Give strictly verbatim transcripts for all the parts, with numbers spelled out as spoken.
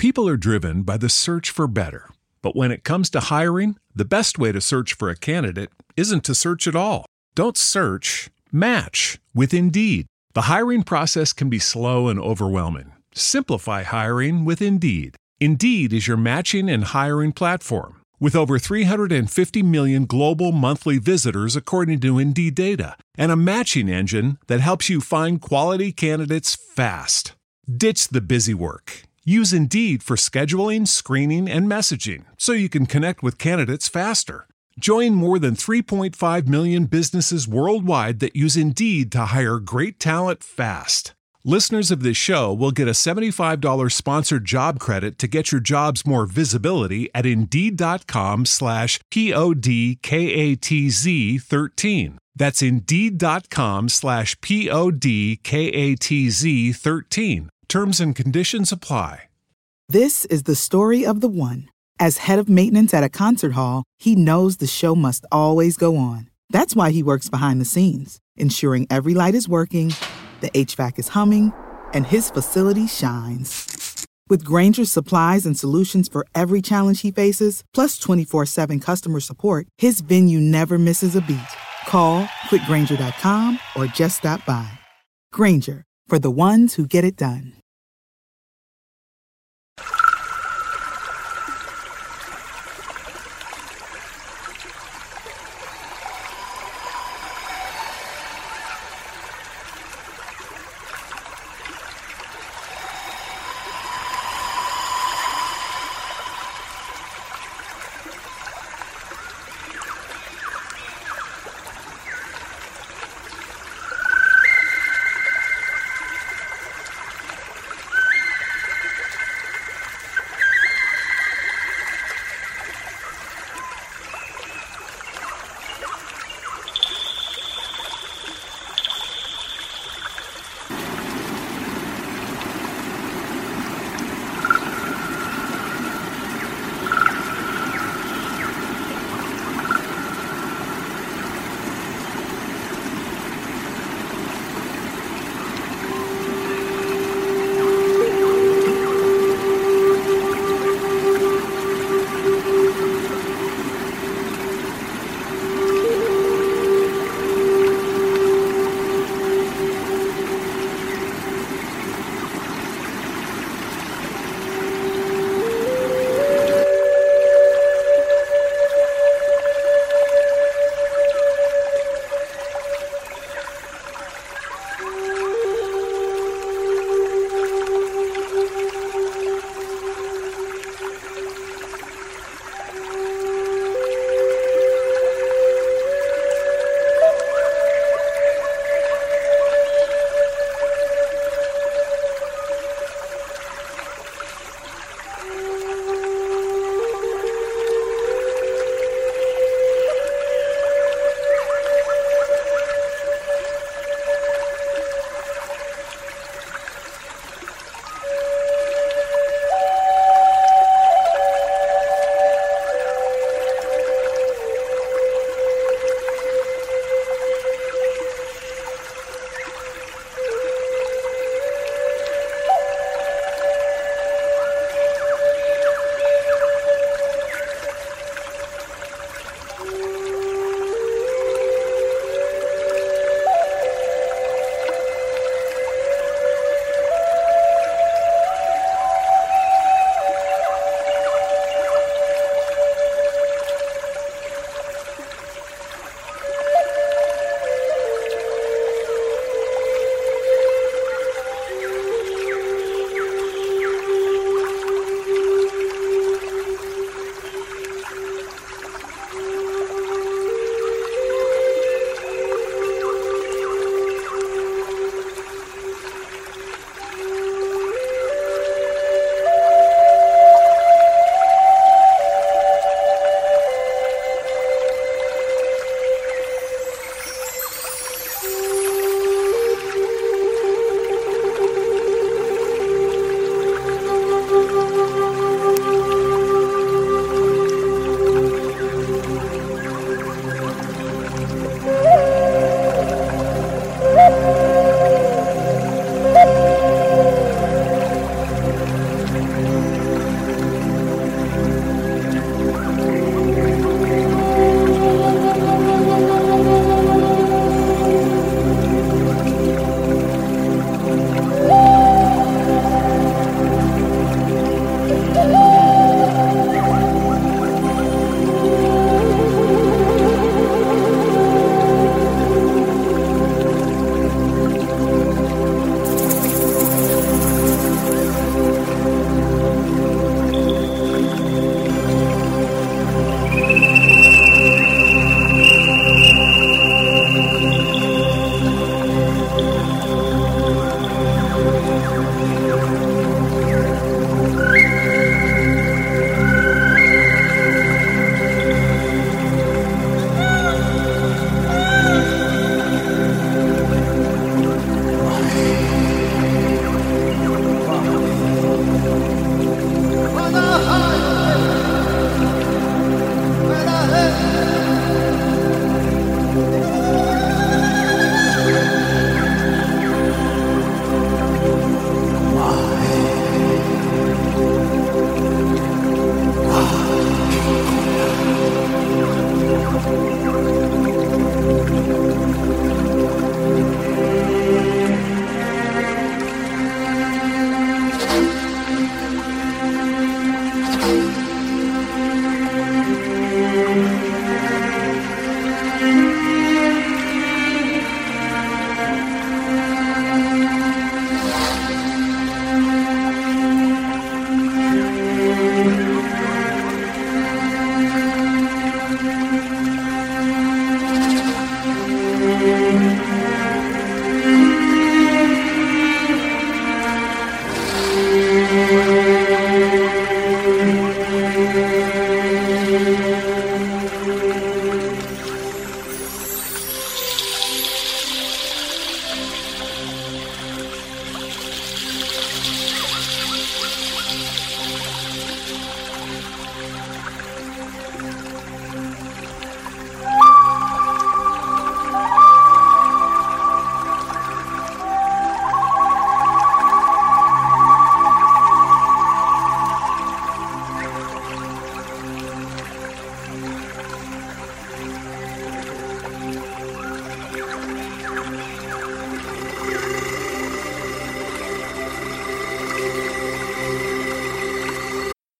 People are driven by the search for better. But when it comes to hiring, the best way to search for a candidate isn't to search at all. Don't search, match with Indeed. The hiring process can be slow and overwhelming. Simplify hiring with Indeed. Indeed is your matching and hiring platform. With over three hundred fifty million global monthly visitors according to Indeed data, and a matching engine that helps you find quality candidates fast. Ditch the busy work. Use Indeed for scheduling, screening, and messaging so you can connect with candidates faster. Join more than three point five million businesses worldwide that use Indeed to hire great talent fast. Listeners of this show will get a seventy-five dollars sponsored job credit to get your jobs more visibility at Indeed.com slash P-O-D-K-A-T-Z 13. That's Indeed.com slash P-O-D-K-A-T-Z 13. Terms and conditions apply. This is the story of the one. As head of maintenance at a concert hall, he knows the show must always go on. That's why he works behind the scenes, ensuring every light is working, the H V A C is humming, and his facility shines. With Grainger's supplies and solutions for every challenge he faces, plus twenty-four seven customer support, his venue never misses a beat. Call quick grainger dot com or just stop by. Grainger, for the ones who get it done.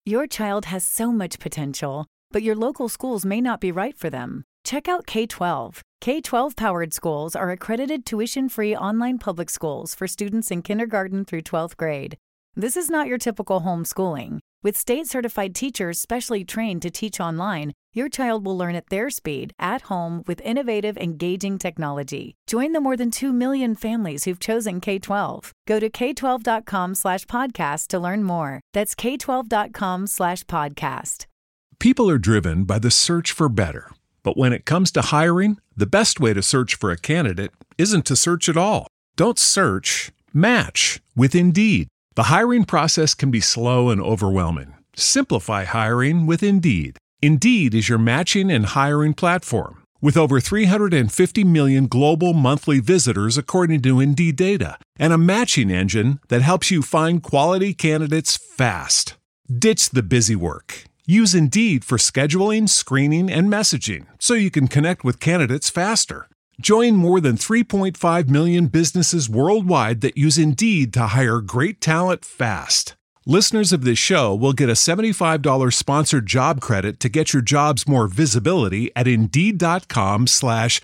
Your child has so much potential, but your local schools may not be right for them. Check out K twelve. K twelve powered schools are accredited tuition-free online public schools for students in kindergarten through twelfth grade. This is not your typical homeschooling. With state-certified teachers specially trained to teach online, your child will learn at their speed, at home, with innovative, engaging technology. Join the more than two million families who've chosen K twelve. Go to k twelve dot com slash podcast to learn more. That's k twelve dot com slash podcast. People are driven by the search for better. But when it comes to hiring, the best way to search for a candidate isn't to search at all. Don't search, match with Indeed. The hiring process can be slow and overwhelming. Simplify hiring with Indeed. Indeed is your matching and hiring platform. With over three hundred fifty million global monthly visitors according to Indeed data, and a matching engine that helps you find quality candidates fast. Ditch the busy work. Use Indeed for scheduling, screening, and messaging so you can connect with candidates faster. Join more than three point five million businesses worldwide that use Indeed to hire great talent fast. Listeners of this show will get a seventy-five dollars sponsored job credit to get your jobs more visibility at Indeed.com slash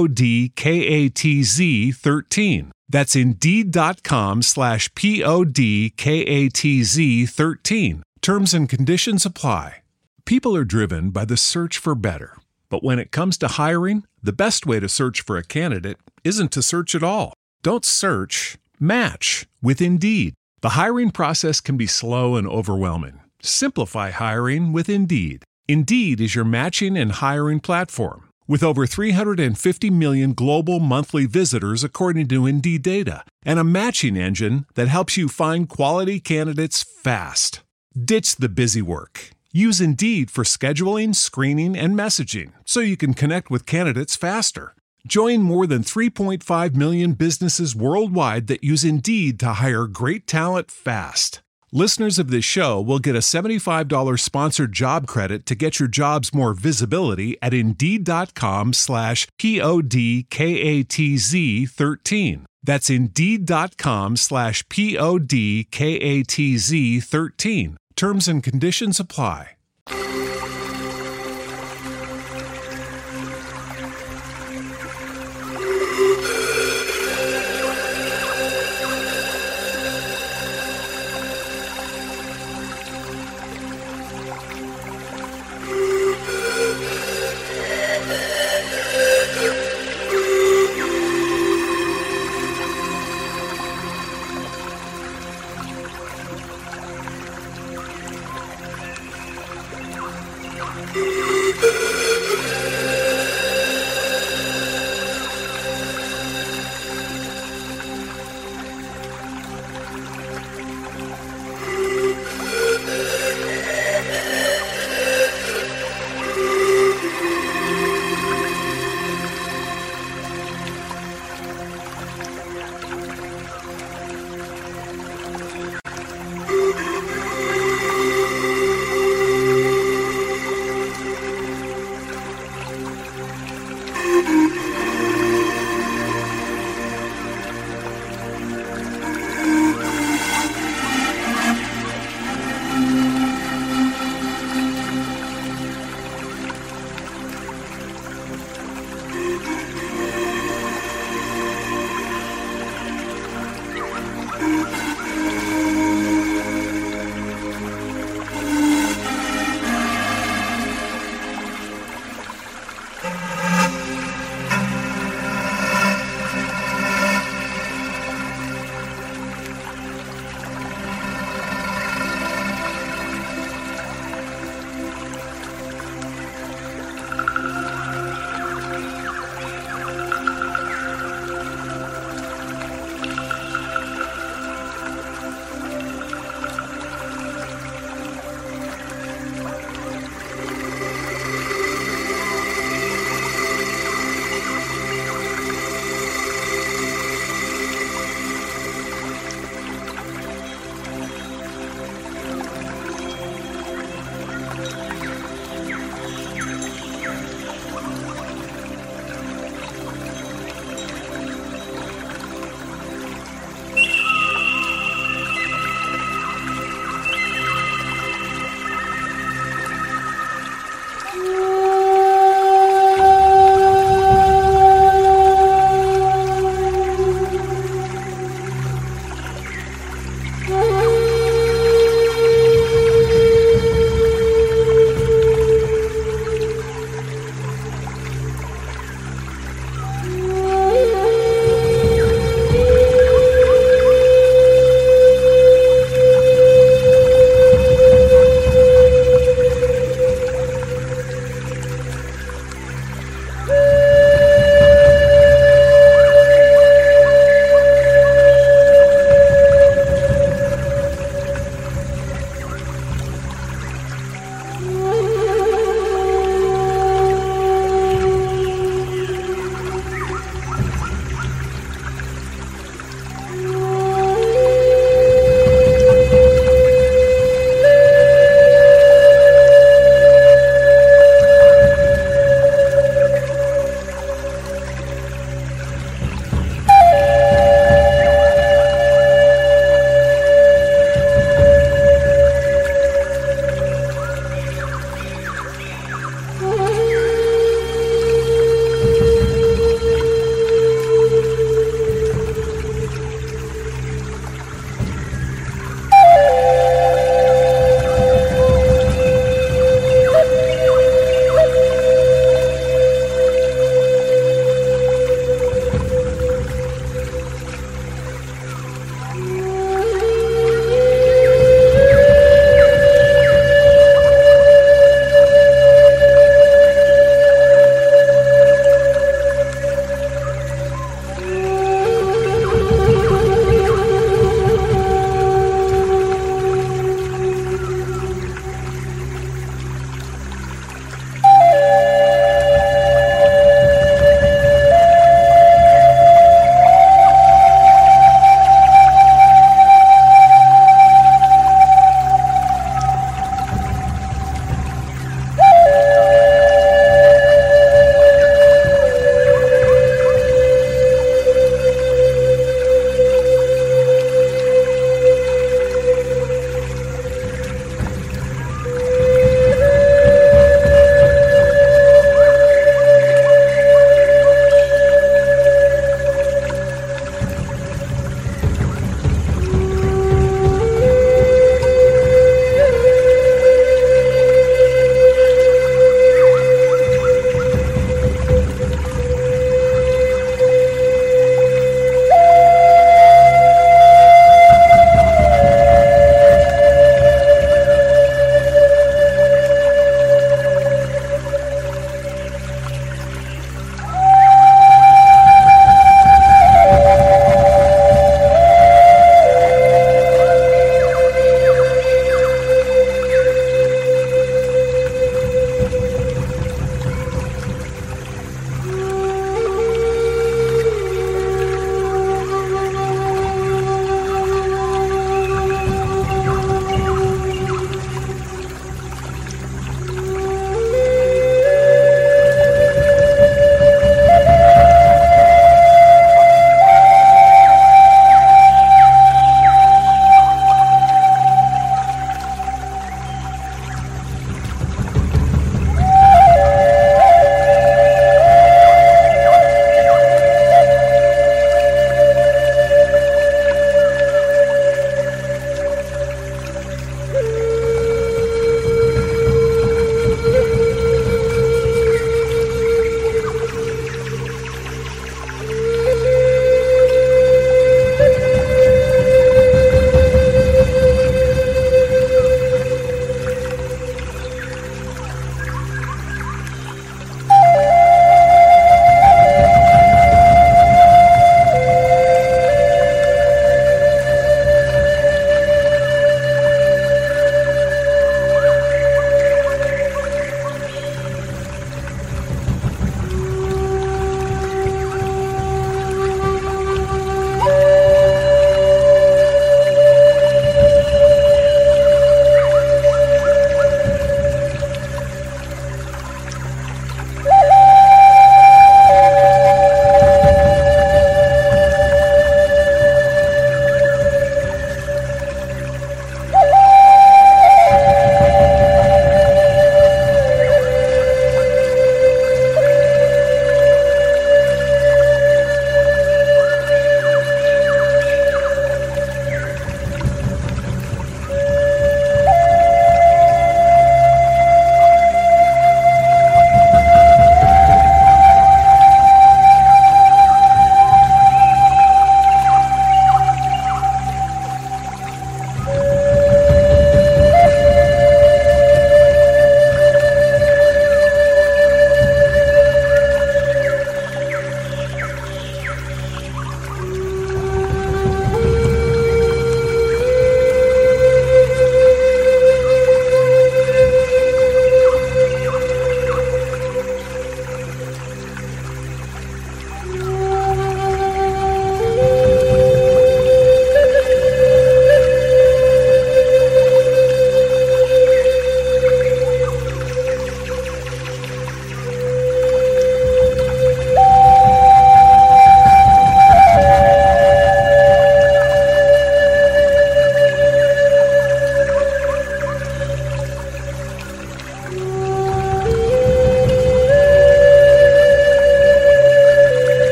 P-O-D-K-A-T-Z 13. That's Indeed.com slash P-O-D-K-A-T-Z 13. Terms and conditions apply. People are driven by the search for better. But when it comes to hiring, the best way to search for a candidate isn't to search at all. Don't search, match with Indeed. The hiring process can be slow and overwhelming. Simplify hiring with Indeed. Indeed is your matching and hiring platform. With over three hundred fifty million global monthly visitors according to Indeed data, and a matching engine that helps you find quality candidates fast. Ditch the busy work. Use Indeed for scheduling, screening, and messaging so you can connect with candidates faster. Join more than three point five million businesses worldwide that use Indeed to hire great talent fast. Listeners of this show will get a seventy-five dollars sponsored job credit to get your jobs more visibility at Indeed.com slash P-O-D-K-A-T-Z 13. That's Indeed.com slash P-O-D-K-A-T-Z 13. Terms and conditions apply.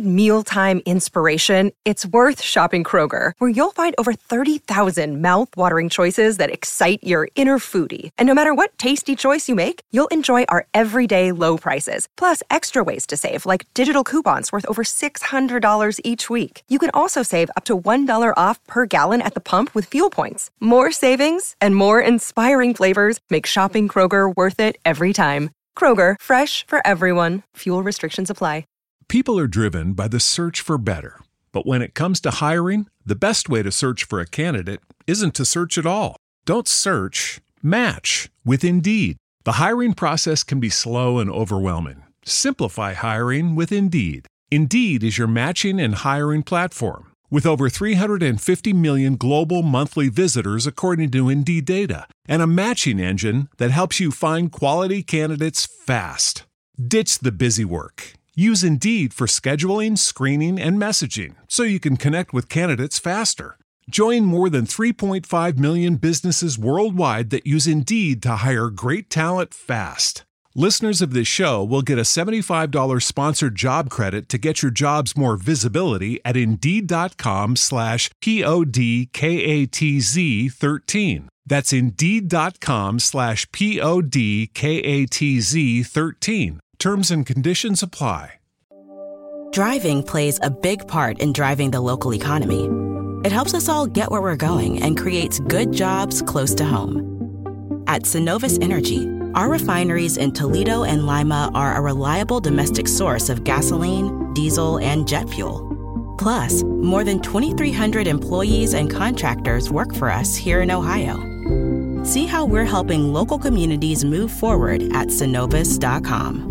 mealtime inspiration, it's worth shopping Kroger, where you'll find over thirty thousand mouth-watering choices that excite your inner foodie. And no matter what tasty choice you make, you'll enjoy our everyday low prices, plus extra ways to save, like digital coupons worth over six hundred dollars each week. You can also save up to one dollar off per gallon at the pump with fuel points. More savings and more inspiring flavors make shopping Kroger worth it every time. Kroger, fresh for everyone. Fuel restrictions apply. People are driven by the search for better. But when it comes to hiring, the best way to search for a candidate isn't to search at all. Don't search, match with Indeed. The hiring process can be slow and overwhelming. Simplify hiring with Indeed. Indeed is your matching and hiring platform. With over three hundred fifty million global monthly visitors according to Indeed data, and a matching engine that helps you find quality candidates fast. Ditch the busy work. Use Indeed for scheduling, screening, and messaging so you can connect with candidates faster. Join more than three point five million businesses worldwide that use Indeed to hire great talent fast. Listeners of this show will get a seventy-five dollars sponsored job credit to get your jobs more visibility at Indeed.com slash P-O-D-K-A-T-Z 13. That's Indeed.com slash P-O-D-K-A-T-Z 13. Terms and conditions apply. Driving plays a big part in driving the local economy. It helps us all get where we're going and creates good jobs close to home. At Synovus Energy, our refineries in Toledo and Lima are a reliable domestic source of gasoline, diesel, and jet fuel. Plus, more than twenty-three hundred employees and contractors work for us here in Ohio. See how we're helping local communities move forward at Synovus dot com.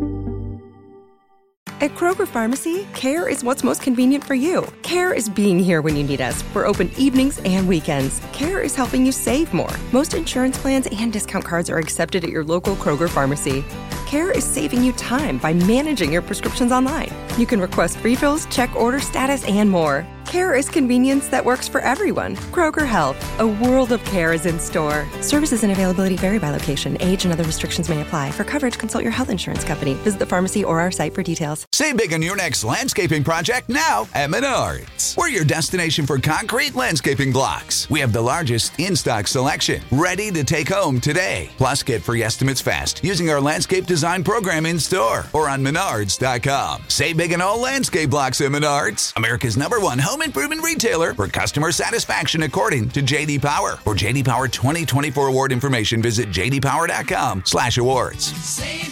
At Kroger Pharmacy, care is what's most convenient for you. Care is being here when you need us. We're open evenings and weekends. Care is helping you save more. Most insurance plans and discount cards are accepted at your local Kroger Pharmacy. Care is saving you time by managing your prescriptions online. You can request refills, check order status, and more. Care is convenience that works for everyone. Kroger Health, a world of care is in store. Services and availability vary by location. Age and other restrictions may apply. For coverage, consult your health insurance company. Visit the pharmacy or our site for details. Save big on your next landscaping project now at Menards. We're your destination for concrete landscaping blocks. We have the largest in-stock selection, ready to take home today. Plus, get free estimates fast using our landscape design program in store or on Menards dot com. Save big on all landscape blocks at Menards, America's number one home improvement retailer for customer satisfaction according to J D Power. For J D Power twenty twenty-four award information, visit J D Power dot com slash awards.